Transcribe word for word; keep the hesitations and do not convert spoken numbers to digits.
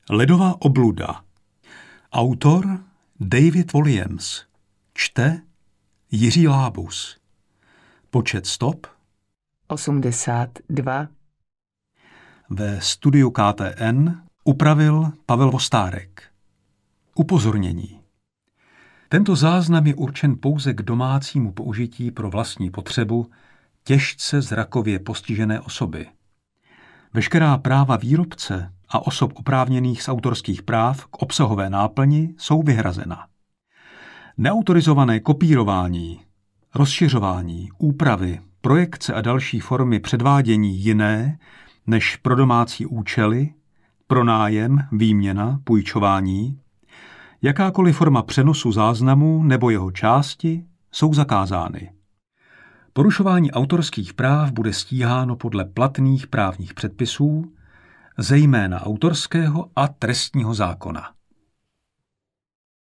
Ledová obluda. Autor David Walliams. Čte Jiří Lábus. Počet stop osmdesát dva. Ve studiu K T N upravil Pavel Vostárek. Upozornění. Tento záznam je určen pouze k domácímu použití pro vlastní potřebu těžce zrakově postižené osoby. Veškerá práva výrobce a osob oprávněných z autorských práv k obsahové náplni jsou vyhrazena. Neautorizované kopírování, rozšiřování, úpravy, projekce a další formy předvádění jiné než pro domácí účely, pronájem, výměna, půjčování, jakákoliv forma přenosu záznamu nebo jeho části jsou zakázány. Porušování autorských práv bude stíháno podle platných právních předpisů, zejména autorského a trestního zákona.